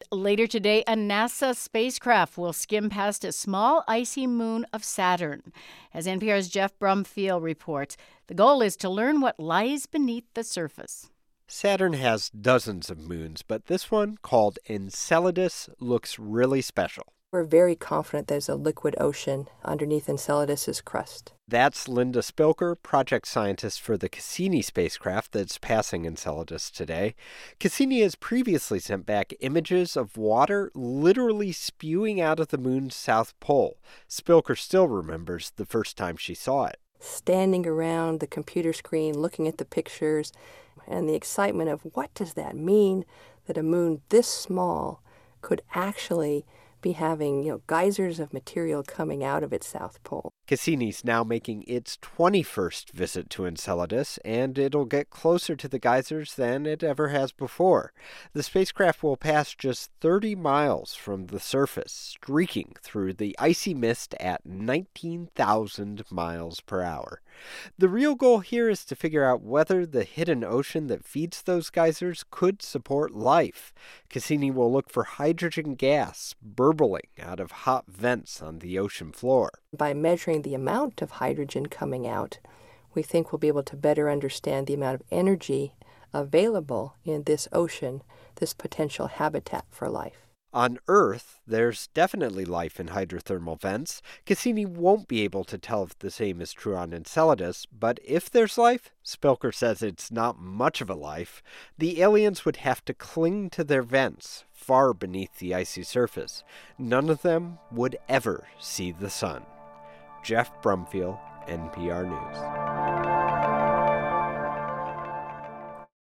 later today, a NASA spacecraft will skim past a small icy moon of Saturn. As NPR's Jeff Brumfield reports, the goal is to learn what lies beneath the surface. Saturn has dozens of moons, but this one, called Enceladus, looks really special. We're very confident there's a liquid ocean underneath Enceladus's crust. That's Linda Spilker, project scientist for the Cassini spacecraft that's passing Enceladus today. Cassini has previously sent back images of water literally spewing out of the moon's south pole. Spilker still remembers the first time she saw it. Standing around the computer screen, looking at the pictures, and the excitement of what does that mean that a moon this small could actually be having, geysers of material coming out of its south pole. Cassini's now making its 21st visit to Enceladus, and it'll get closer to the geysers than it ever has before. The spacecraft will pass just 30 miles from the surface, streaking through the icy mist at 19,000 miles per hour. The real goal here is to figure out whether the hidden ocean that feeds those geysers could support life. Cassini will look for hydrogen gas burbling out of hot vents on the ocean floor. By measuring the amount of hydrogen coming out, we think we'll be able to better understand the amount of energy available in this ocean, this potential habitat for life. On Earth, there's definitely life in hydrothermal vents. Cassini won't be able to tell if the same is true on Enceladus, but if there's life, Spilker says it's not much of a life. The aliens would have to cling to their vents far beneath the icy surface. None of them would ever see the sun. Jeff Brumfield, NPR News.